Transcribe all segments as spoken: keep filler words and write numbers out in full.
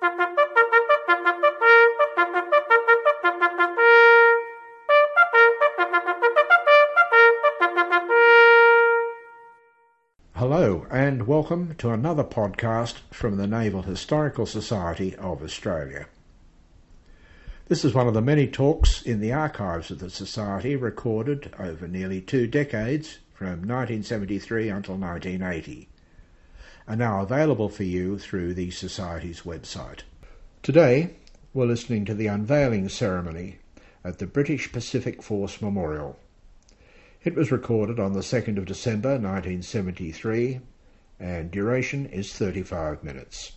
Hello and welcome to another podcast from the Naval Historical Society of Australia. This is one of the many talks in the archives of the Society recorded over nearly two decades from nineteen seventy-three until nineteen eighty, and now available for you through the Society's website. Today we're listening to the unveiling ceremony at the British Pacific Force Memorial. It was recorded on the second of December nineteen seventy-three and duration is thirty-five minutes.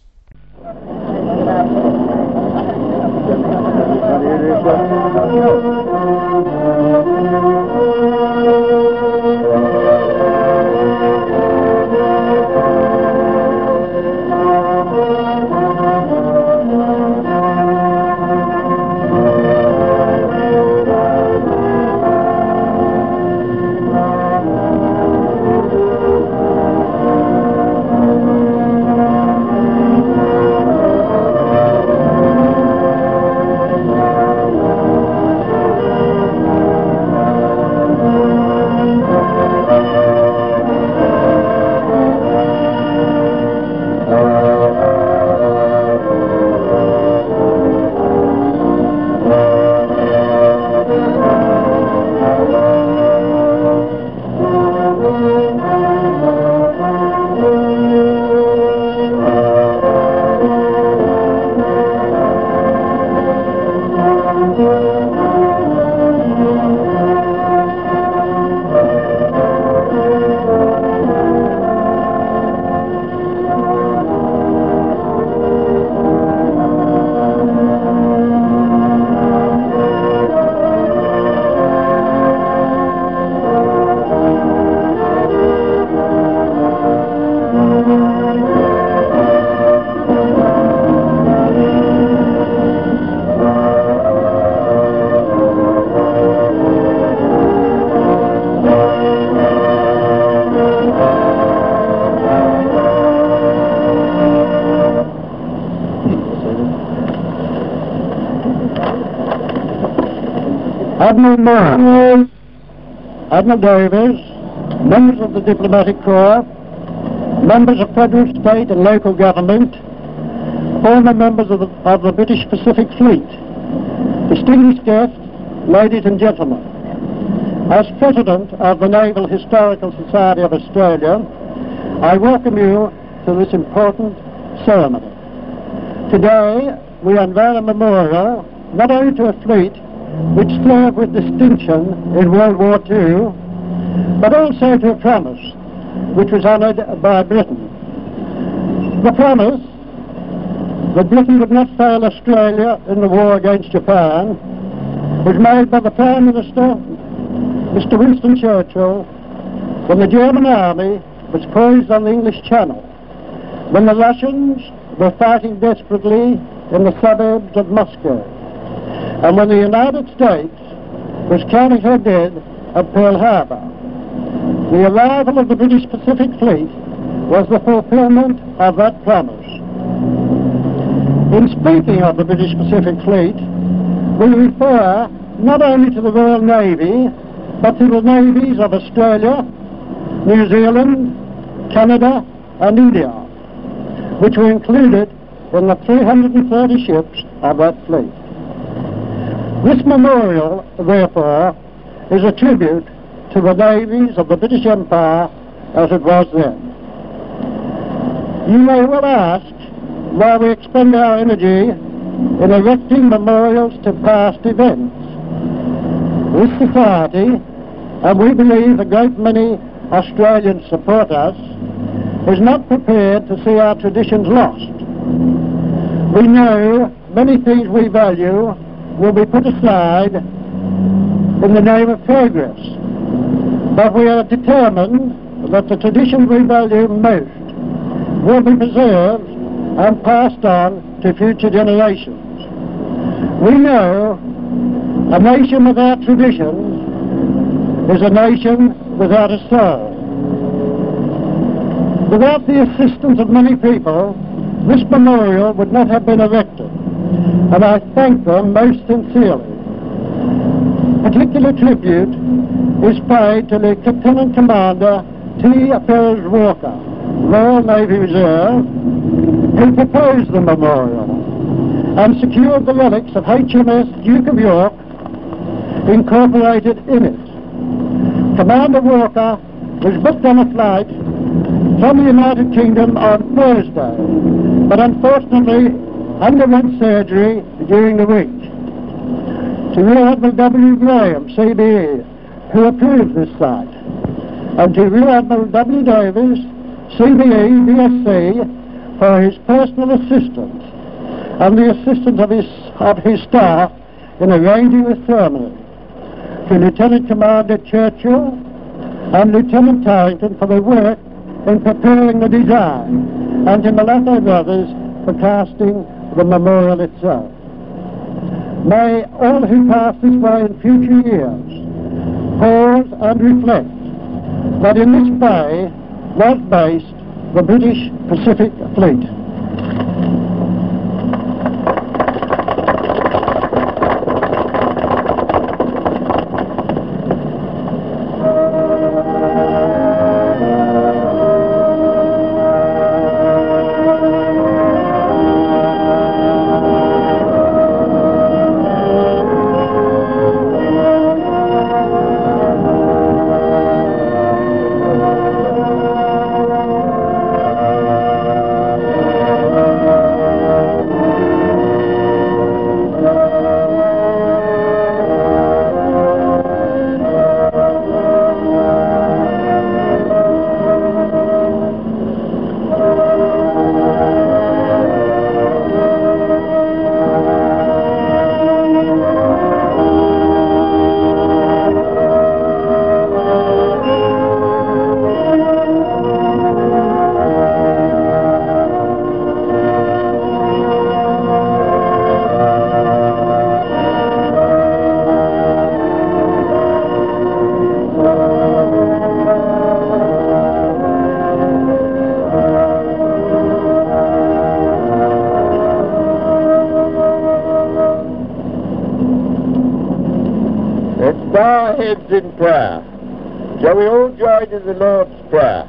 Admiral Moore, Admiral Davies, members of the Diplomatic Corps, members of federal, state and local government, former members of the, of the British Pacific Fleet, distinguished guests, ladies and gentlemen. As President of the Naval Historical Society of Australia, I welcome you to this important ceremony. Today, we unveil a memorial not only to a fleet which served with distinction in World War Two, but also to a promise which was honoured by Britain. The promise that Britain would not fail Australia in the war against Japan was made by the Prime Minister, Mister Winston Churchill, when the German army was poised on the English Channel, when the Russians were fighting desperately in the suburbs of Moscow, and when the United States was counting her dead at Pearl Harbor. The arrival of the British Pacific Fleet was the fulfillment of that promise. In speaking of the British Pacific Fleet, we refer not only to the Royal Navy, but to the navies of Australia, New Zealand, Canada and India, which were included in the three hundred thirty ships of that fleet. This memorial, therefore, is a tribute to the navies of the British Empire as it was then. You may well ask why we expend our energy in erecting memorials to past events. This society, and we believe a great many Australians support us, is not prepared to see our traditions lost. We know many things we value will be put aside in the name of progress, but we are determined that the traditions we value most will be preserved and passed on to future generations. We know a nation without traditions is a nation without a soul. Without the assistance of many people, this memorial would not have been erected, and I thank them most sincerely. Particular tribute is paid to Lieutenant Commander T. Perez Walker, Royal Navy Reserve, who proposed the memorial and secured the relics of H M S Duke of York incorporated in it. Commander Walker was booked on a flight from the United Kingdom on Thursday, but unfortunately underwent surgery during the week. To Rear Admiral W. Graham, C B E, who approved this site, and to Rear Admiral W. Davies, C B E, B S C, for his personal assistance and the assistance of his, of his staff in arranging the ceremony, to Lieutenant Commander Churchill and Lieutenant Tarrington for their work in preparing the design, and to Malato Brothers for casting the memorial itself. May all who pass this way in future years pause and reflect that in this bay was based the British Pacific Fleet. Bow our heads in prayer. Shall we all join in the Lord's Prayer?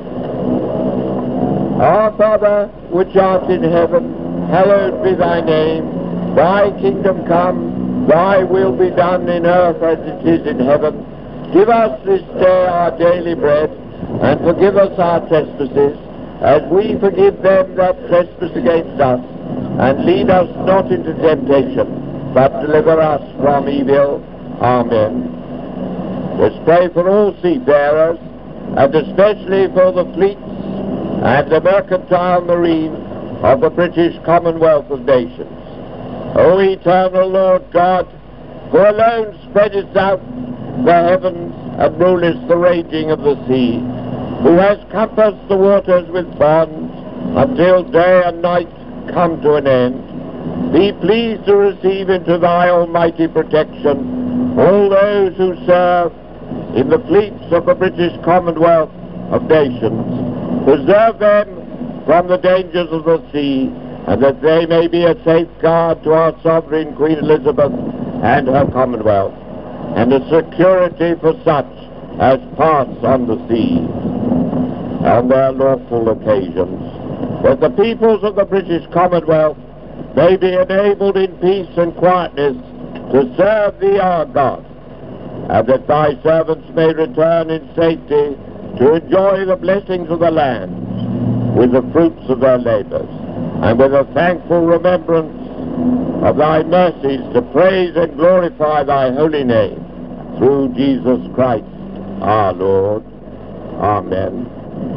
Our Father, which art in heaven, hallowed be thy name. Thy kingdom come, thy will be done in earth as it is in heaven. Give us this day our daily bread, and forgive us our trespasses, as we forgive them that trespass against us. And lead us not into temptation, but deliver us from evil. Amen. Let's pray for all seafarers, and especially for the fleets and the mercantile marine of the British Commonwealth of Nations. O eternal Lord God, who alone spreadest out the heavens and rulest the raging of the sea, who has compassed the waters with bonds until day and night come to an end, be pleased to receive into thy almighty protection all those who serve in the fleets of the British Commonwealth of Nations. Preserve them from the dangers of the sea, and that they may be a safeguard to our sovereign Queen Elizabeth and her Commonwealth, and a security for such as pass on the sea on their lawful occasions, that the peoples of the British Commonwealth may be enabled in peace and quietness to serve thee, our God, and that thy servants may return in safety to enjoy the blessings of the land with the fruits of their labors, and with a thankful remembrance of thy mercies to praise and glorify thy holy name, through Jesus Christ our Lord. Amen.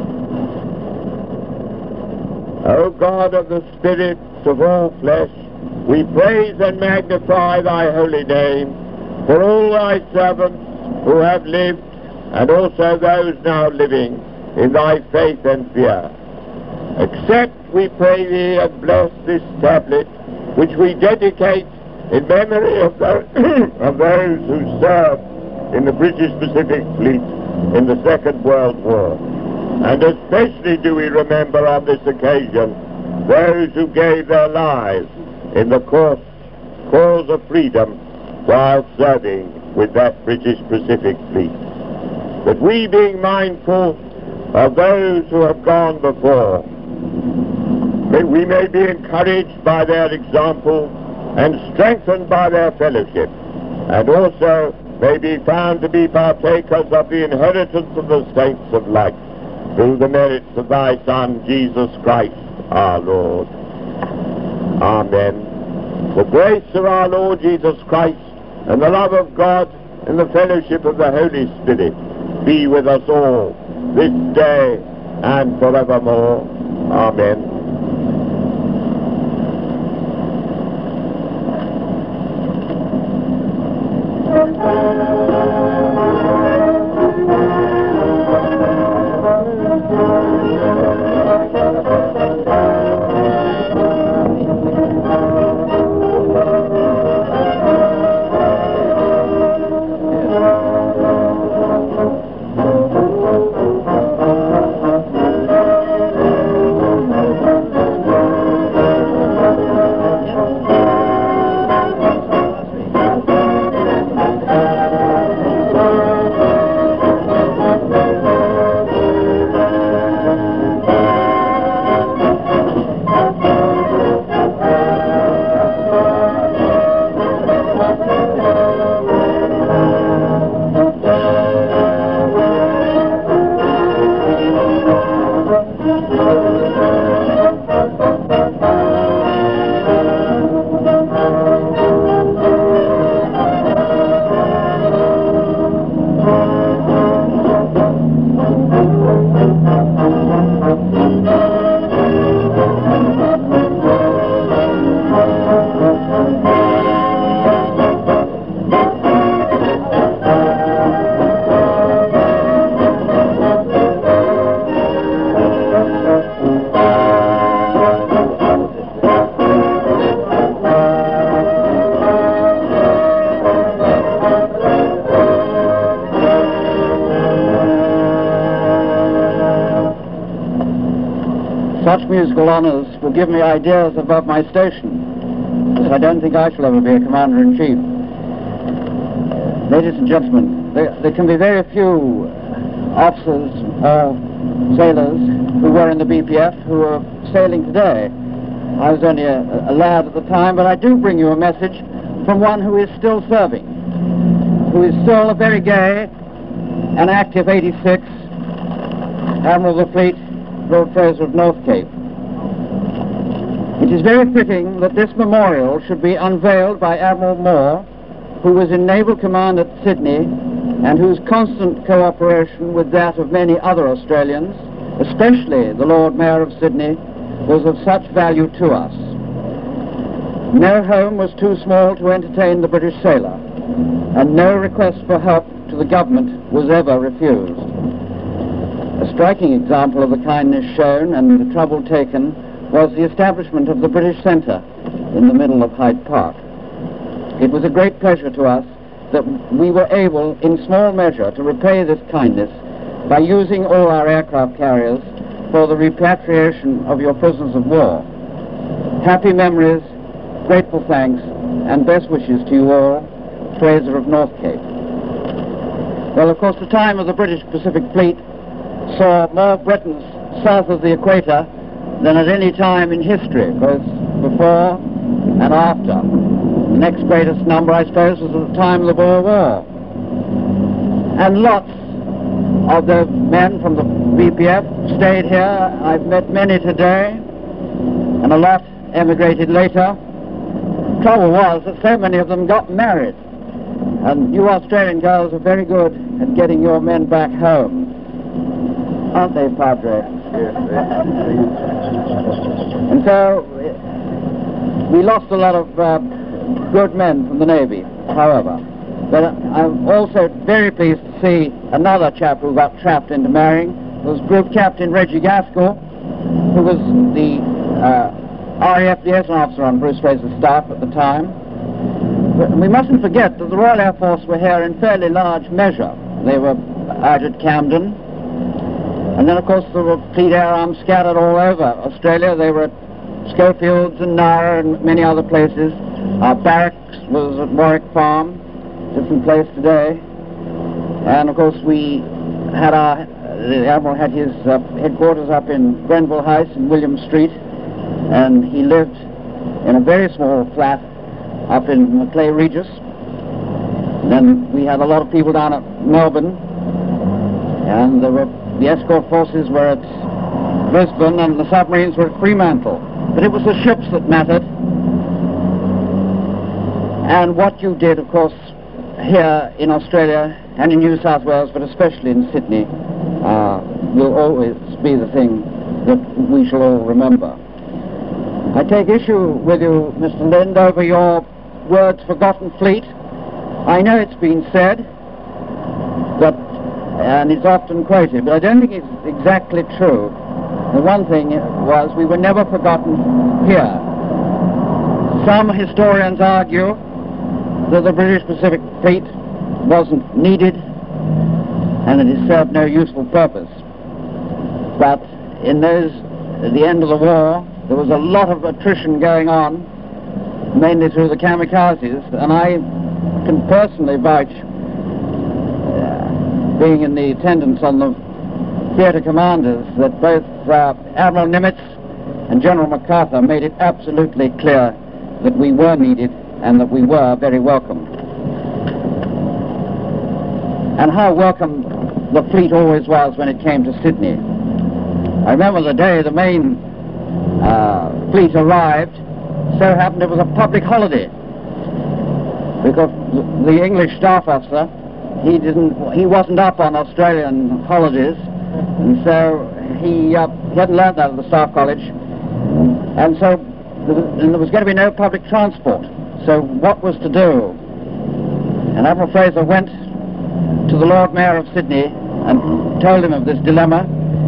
O God of the spirits of all flesh, we praise and magnify thy holy name for all thy servants who have lived, and also those now living, in thy faith and fear. Accept, we pray thee, and bless this tablet, which we dedicate in memory of those, of those who served in the British Pacific Fleet in the Second World War. And especially do we remember on this occasion those who gave their lives in the cause, cause of freedom while serving with that British Pacific Fleet. But we, being mindful of those who have gone before, that we may be encouraged by their example and strengthened by their fellowship, and also may be found to be partakers of the inheritance of the saints of light, through the merits of thy Son, Jesus Christ, our Lord. Amen. The grace of our Lord Jesus Christ, and the love of God, and the fellowship of the Holy Spirit be with us all, this day and forevermore. Amen. Such musical honours will give me ideas about my station, but I don't think I shall ever be a Commander-in-Chief. Ladies and gentlemen, there, there can be very few officers or sailors who were in the B P F who are sailing today. I was only a, a lad at the time, but I do bring you a message from one who is still serving, who is still a very gay and active eighty-six Admiral of the Fleet, Lord Fraser of North Cape. It is very fitting that this memorial should be unveiled by Admiral Moore, who was in Naval Command at Sydney and whose constant cooperation with that of many other Australians, especially the Lord Mayor of Sydney, was of such value to us. No home was too small to entertain the British sailor, and no request for help to the government was ever refused. A striking example of the kindness shown and the trouble taken was the establishment of the British Centre in the middle of Hyde Park. It was a great pleasure to us that we were able, in small measure, to repay this kindness by using all our aircraft carriers for the repatriation of your prisoners of war. Happy memories, grateful thanks, and best wishes to you all, Fraser of North Cape. Well, of course, the time of the British Pacific Fleet saw more Britons south of the equator than at any time in history, both before and after. The next greatest number, I suppose, was at the time of the Boer War. And lots of the men from the B P F stayed here. I've met many today, and a lot emigrated later. Trouble was that so many of them got married, and you Australian girls are very good at getting your men back home. Aren't they, Padre? And so we lost a lot of uh, good men from the Navy, however. But I'm also very pleased to see another chap who got trapped into marrying. It was Group Captain Reggie Gaskell, who was the uh, R A F liaison officer on Bruce Fraser's staff at the time. But we mustn't forget that the Royal Air Force were here in fairly large measure. They were out at Camden. And then, of course, there were Fleet Air Arms scattered all over Australia. They were at Schofields and Nara and many other places. Our barracks was at Warwick Farm, different place today. And of course we had our, the Admiral had his uh, headquarters up in Grenville House in William Street, and he lived in a very small flat up in Macleay Regis. And then we had a lot of people down at Melbourne, and there were, the escort forces were at Brisbane and the submarines were at Fremantle. But it was the ships that mattered. And what you did, of course, here in Australia and in New South Wales, but especially in Sydney, uh, will always be the thing that we shall all remember. I take issue with you, Mister Lind, over your words, forgotten fleet. I know it's been said, but, and it's often quoted, but I don't think it's exactly true. The one thing was we were never forgotten here. Some historians argue that the British Pacific Fleet wasn't needed and that it served no useful purpose. But in those, at the end of the war, there was a lot of attrition going on, mainly through the kamikazes, and I can personally vouch, uh, being in the attendance on the theatre commanders, that both uh, Admiral Nimitz and General MacArthur made it absolutely clear that we were needed and that we were very welcome. And how welcome the fleet always was when it came to Sydney. I remember the day the main uh, fleet arrived, so happened it was a public holiday, because the English staff officer, he didn't, he wasn't up on Australian holidays, and so he, uh, he hadn't learned that at the Staff College, and so there was, and there was going to be no public transport. So what was to do? And Admiral Fraser went to the Lord Mayor of Sydney and told him of this dilemma,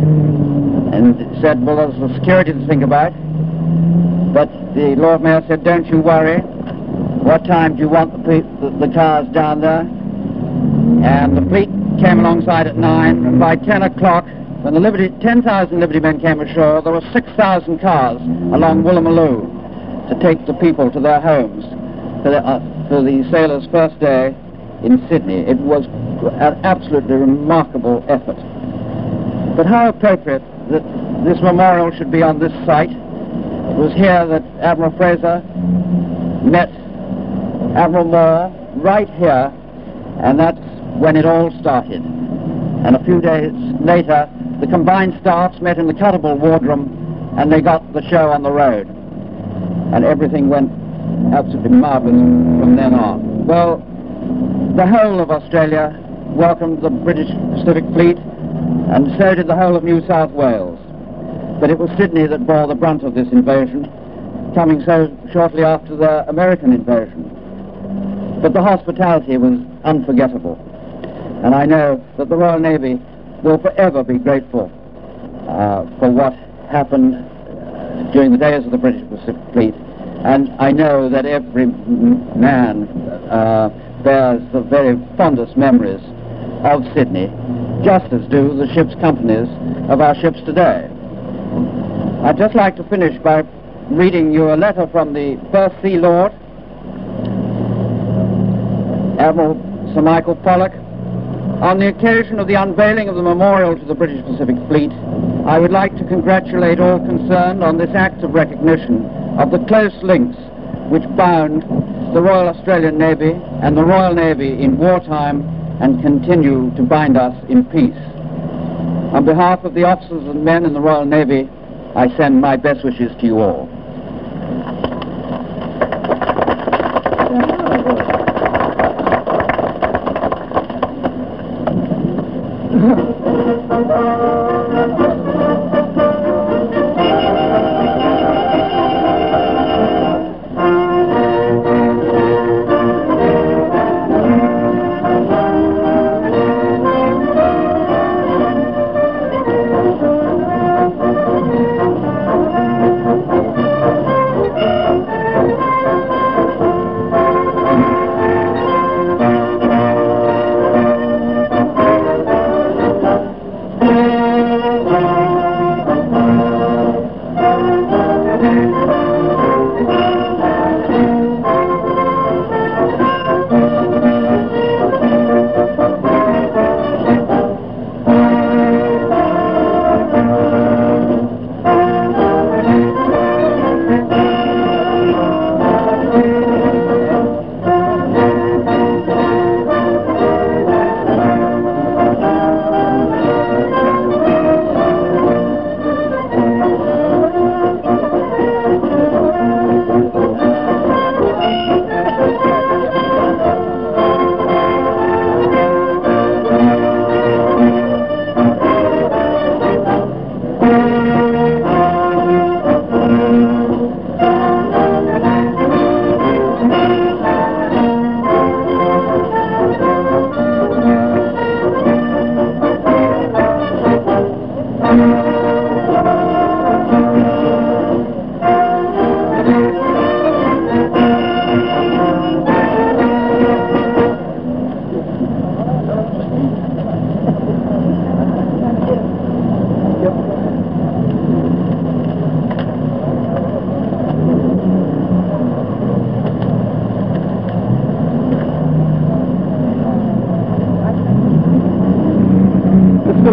and said, well, there's the security to think about. But the Lord Mayor said, don't you worry. What time do you want the, the, the cars down there? And the fleet came alongside at nine, and by ten o'clock, when the Liberty, ten thousand Liberty men came ashore, there were six thousand cars along Woolloomooloo to take the people to their homes for the, uh, for the sailors' first day in Sydney. It was an absolutely remarkable effort. But how appropriate that this memorial should be on this site. It was here that Admiral Fraser met Admiral Moore, right here, and that's when it all started. And a few days later, the combined staffs met in the Cutterbull wardroom, and they got the show on the road. And everything went absolutely marvellous from then on. Well, the whole of Australia welcomed the British Pacific Fleet, and so did the whole of New South Wales. But it was Sydney that bore the brunt of this invasion, coming so shortly after the American invasion. But the hospitality was unforgettable, and I know that the Royal Navy will forever be grateful uh, for what happened uh, during the days of the British Pacific Fleet, and I know that every man uh, bears the very fondest memories of Sydney, just as do the ship's companies of our ships today. I'd just like to finish by reading you a letter from the First Sea Lord, Admiral Sir Michael Pollock. On the occasion of the unveiling of the memorial to the British Pacific Fleet, I would like to congratulate all concerned on this act of recognition of the close links which bound the Royal Australian Navy and the Royal Navy in wartime and continue to bind us in peace. On behalf of the officers and men in the Royal Navy, I send my best wishes to you all.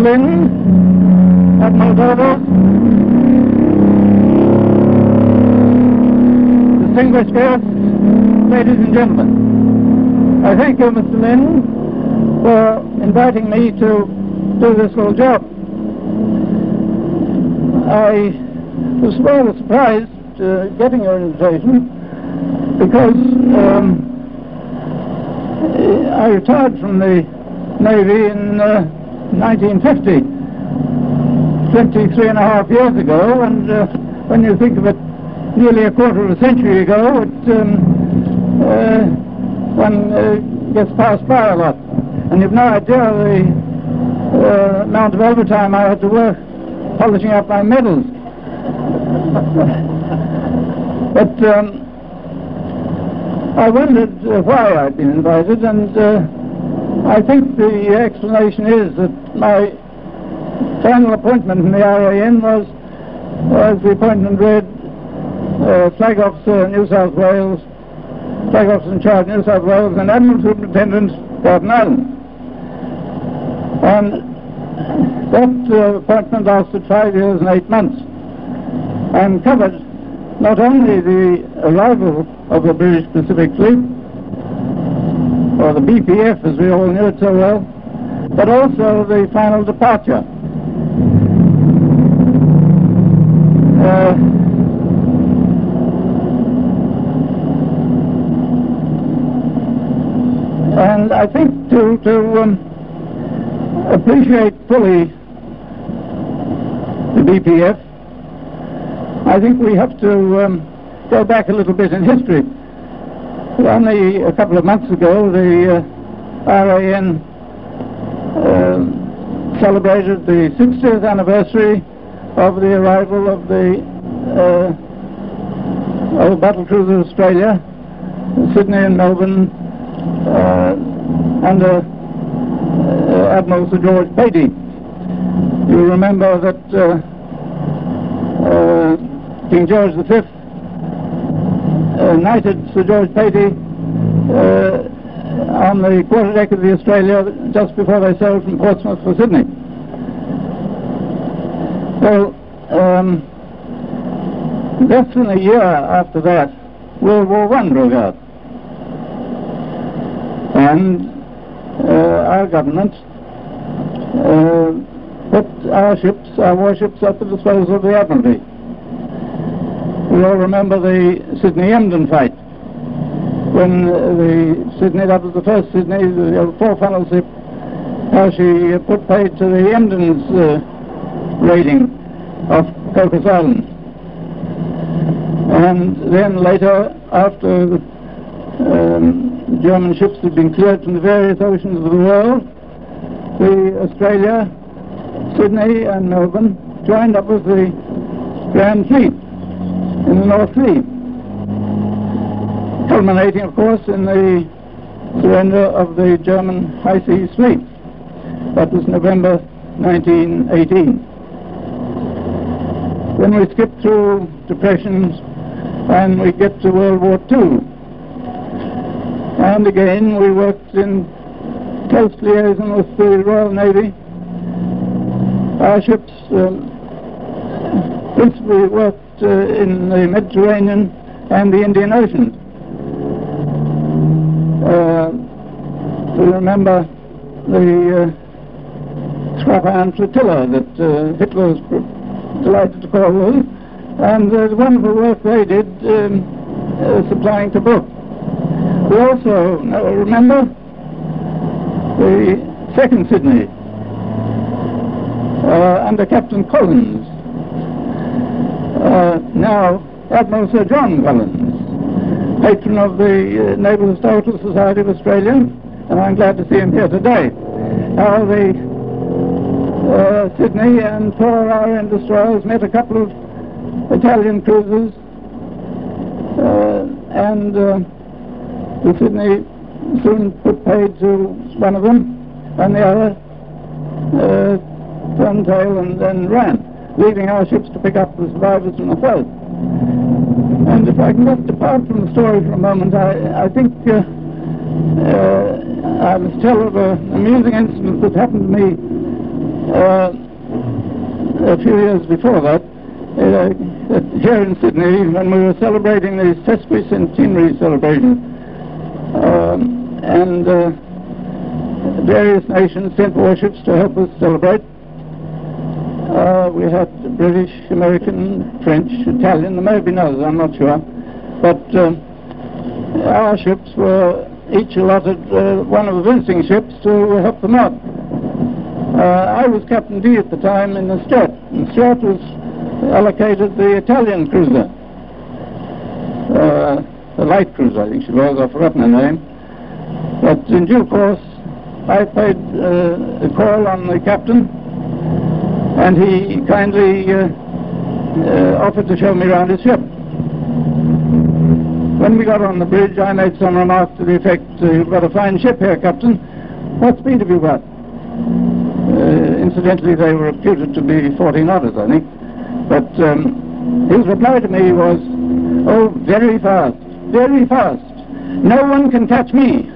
Lynn, Admiral Dover, distinguished guests, ladies and gentlemen. I thank you, Mister Lynn, for inviting me to do this little job. I was rather surprised uh, getting your invitation because um, I retired from the Navy in uh, nineteen fifty, twenty-three and a half years ago, and uh, when you think of it, nearly a quarter of a century ago, it, um, uh, one uh, gets passed by a lot. And you've no idea the uh, amount of overtime I had to work polishing up my medals. But um, I wondered uh, why I'd been invited, and uh, I think the explanation is that my final appointment in the R A N was, as the appointment read, uh, Flag Officer, New South Wales, Flag Officer in Charge, New South Wales, and Admiral Superintendent, Garden Island. And that uh, appointment lasted five years and eight months and covered not only the arrival of the British Pacific Fleet, or the B P F as we all knew it so well, but also the final departure. Uh, and I think to, to um, appreciate fully the B P F, I think we have to um, go back a little bit in history. Only a couple of months ago, the uh, R A N uh, celebrated the sixtieth anniversary of the arrival of the uh, old battle cruiser Australia, Sydney and Melbourne, uh, under uh, Admiral Sir George Patey. You remember that uh, uh, King George the Fifth uh, knighted Sir George Patey uh, on the quarterdeck of the Australia just before they sailed from Portsmouth for Sydney. So, um, less than a year after that, World War One broke out. And uh, our government uh, put our ships, our warships, at the disposal of the Admiralty. We all remember the Sydney-Emden fight, when uh, the Sydney, that was the first Sydney, the old four-funnel ship, how she uh, put paid to the Emden's uh, raiding of Cocos Island. And then later, after the um, German ships had been cleared from the various oceans of the world, the Australia, Sydney and Melbourne joined up with the Grand Fleet in the North Sea, culminating, of course, in the surrender of the German High Seas Fleet. That was November nineteen eighteen. Then we skip through depressions and we get to World War Two. And again, we worked in close liaison with the Royal Navy. Our ships um, principally worked uh, in the Mediterranean and the Indian Ocean. Uh, we remember the uh, scrap iron flotilla that uh, Hitler was delighted to call those, and uh, the wonderful work they did um, uh, supplying Tobruk. We also uh, remember the second Sydney uh, under Captain Collins, uh, now Admiral Sir John Collins, patron of the uh, Naval Historical Society of Australia, and I'm glad to see him here today. Now the uh, Sydney and four R A N destroyers met a couple of Italian cruisers, uh, and uh, the Sydney soon put paid to one of them, and the other uh, turned tail and then ran, leaving our ships to pick up the survivors from the first. And if I can just depart from the story for a moment, I, I think uh, uh, I must tell of an amusing incident that happened to me uh, a few years before that, uh, here in Sydney, when we were celebrating the sesquicentenary celebration, um, and uh, various nations sent warships to help us celebrate. Uh, we had British, American, French, Italian, there may have been others, I'm not sure. But uh, our ships were each allotted uh, one of the visiting ships to help them out. Uh, I was Captain D at the time in the Stuart, and Stuart was allocated the Italian cruiser, uh, the light cruiser I think she was, I've forgotten her name. But in due course I paid uh, a call on the captain, and he kindly uh, uh, offered to show me around his ship. When we got on the bridge, I made some remark to the effect, uh, "You've got a fine ship here, Captain. What speed have you got?" Uh, incidentally, they were reputed to be forty knots, I think. But um, his reply to me was, "Oh, very fast, very fast. No one can catch me."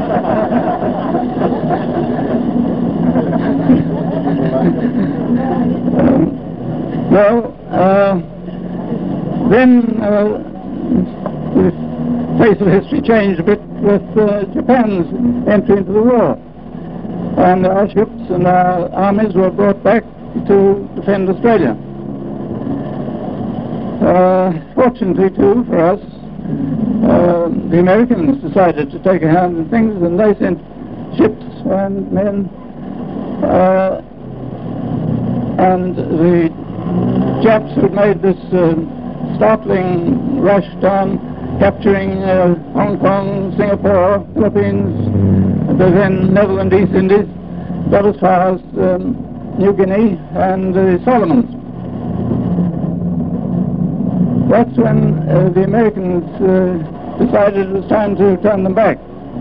um, well, uh, then uh, the face of history changed a bit with uh, Japan's entry into the war, and our ships and our armies were brought back to defend Australia. Uh, fortunately, too, for us, uh, the Americans decided to take a hand in things, and they sent ships and men, uh, and the Japs who made this uh, startling rush down, capturing uh, Hong Kong, Singapore, Philippines, the then Netherlands, East Indies, got as far as um, New Guinea and the Solomons. That's when uh, the Americans uh, decided it was time to turn them back.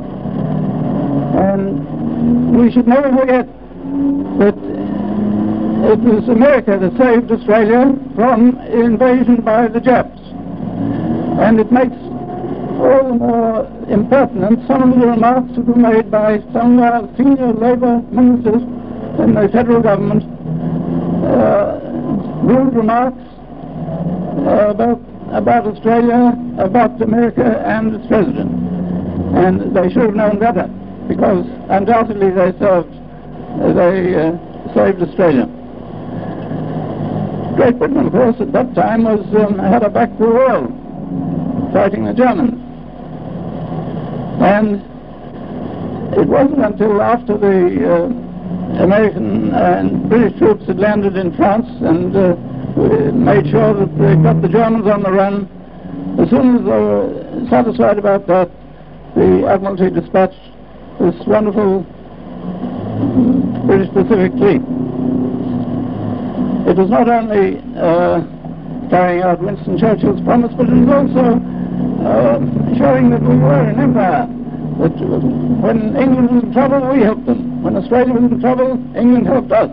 And we should never forget that it was America that saved Australia from invasion by the Japs. And it makes all the more impertinent some of the remarks that were made by some of our senior Labour ministers in the federal government, uh, rude remarks uh, about, about Australia, about America and its president. And they should have known better, because undoubtedly they served, uh, they uh, saved Australia. Great Britain, of course, at that time was um, had a back to the world, fighting the Germans. And it wasn't until after the uh, American and British troops had landed in France and uh, made sure that they got the Germans on the run, as soon as they were satisfied about that, the Admiralty dispatched this wonderful British Pacific Fleet. It was not only uh, carrying out Winston Churchill's promise, but it was also uh, showing that we were an empire, that when England was in trouble, we helped them. When Australia was in trouble, England helped us.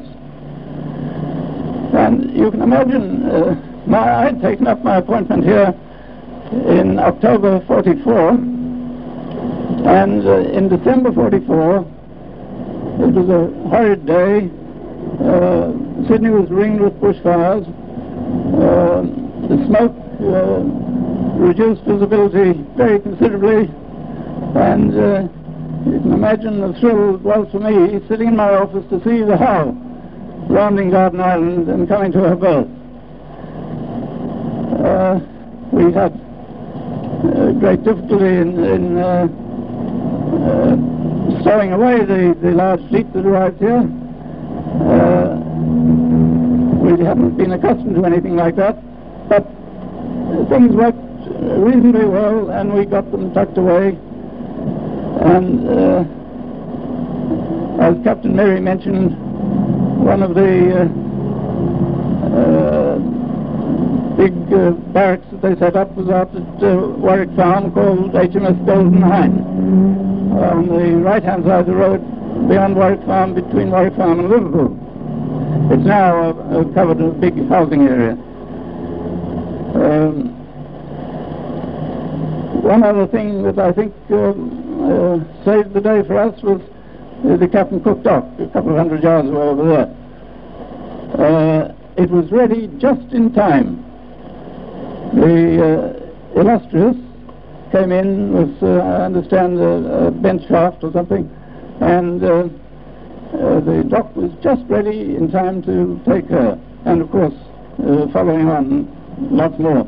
And you can imagine, uh, my, I had taken up my appointment here in October forty-four, and uh, in December forty-four, it was a horrid day. Uh, Sydney was ringed with bushfires. Uh, the smoke uh, reduced visibility very considerably, and uh, you can imagine the thrill it was for me sitting in my office to see the Howe rounding Garden Island and coming to her berth. Uh, we had uh, great difficulty in, in uh, uh, stowing away the, the large fleet that arrived here. Uh, we haven't been accustomed to anything like that, but things worked reasonably well, and we got them tucked away. And uh, as Captain Mary mentioned, one of the uh, uh, big uh, barracks that they set up was out at uh, Warwick Farm, called H M S Golden Hind, on the right-hand side of the road beyond Warwick Farm, between Warwick Farm and Liverpool. It's now uh, uh, covered in a big housing area. Um, one other thing that I think uh, uh, saved the day for us was uh, the Captain Cook Dock, a couple of hundred yards away over there. Uh, it was ready just in time. The uh, Illustrious came in with, uh, I understand, a, a bench shaft or something, and uh, uh, the dock was just ready in time to take her, and of course, uh, following on, lots more.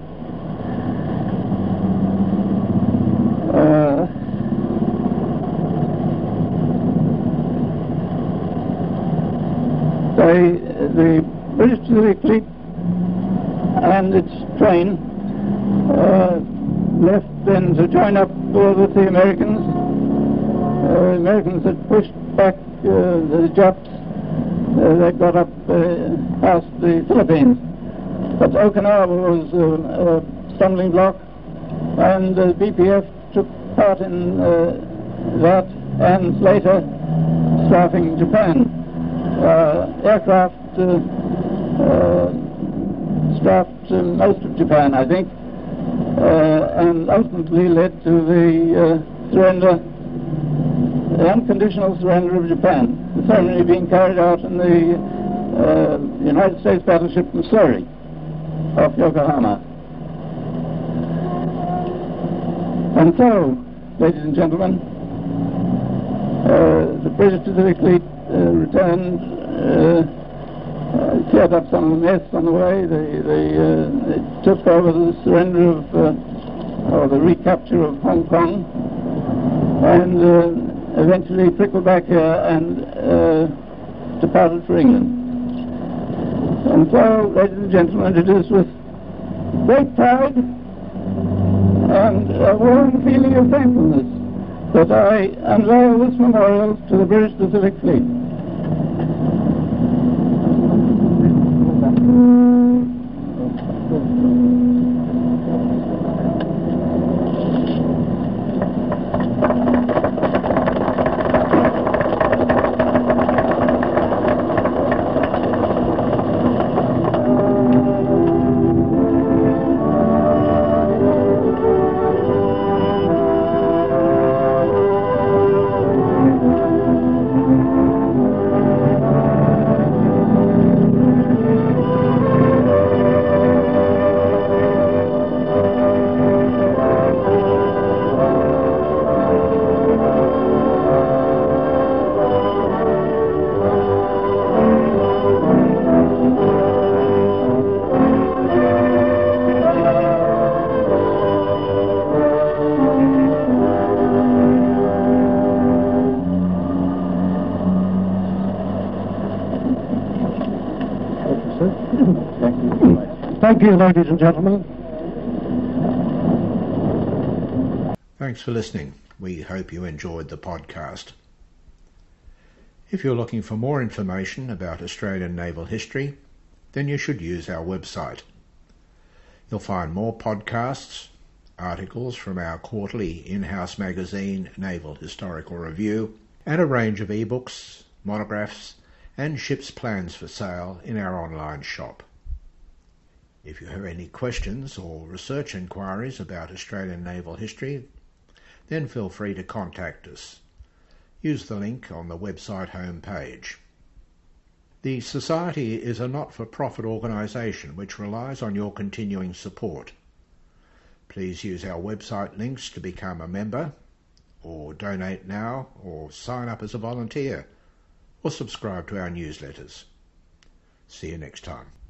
Uh, they, the British Pacific Fleet and its train uh, left then to join up uh, with the Americans. Uh, the Americans had pushed back uh, the Japs. Uh, they got up uh, past the Philippines. But Okinawa was uh, a stumbling block, and the uh, B P F took part in uh, that, and later strafing Japan. Uh, aircraft uh, uh, strafed uh, most of Japan, I think, uh, and ultimately led to the uh, surrender, the unconditional surrender of Japan. The ceremony being carried out in the uh, United States battleship Missouri off Yokohama. And so, ladies and gentlemen, uh, the British Pacific Fleet uh, returned, uh, uh, cleared up some of the mess on the way. They, they, uh, they took over the surrender of, uh, or the recapture of Hong Kong, and uh, eventually trickled back here and uh, departed for England. And so, ladies and gentlemen, it is with great pride and a warm feeling of thankfulness that I unveil this memorial to the British Pacific Fleet. Thank you, ladies and gentlemen. Thanks for listening. We hope you enjoyed the podcast. If you're looking for more information about Australian naval history, then you should use our website. You'll find more podcasts, articles from our quarterly in-house magazine, Naval Historical Review, and a range of ebooks, monographs, and ships plans for sale in our online shop. If you have any questions or research inquiries about Australian naval history, then feel free to contact us. Use the link on the website homepage. The Society is a not-for-profit organisation which relies on your continuing support. Please use our website links to become a member, or donate now, or sign up as a volunteer, or subscribe to our newsletters. See you next time.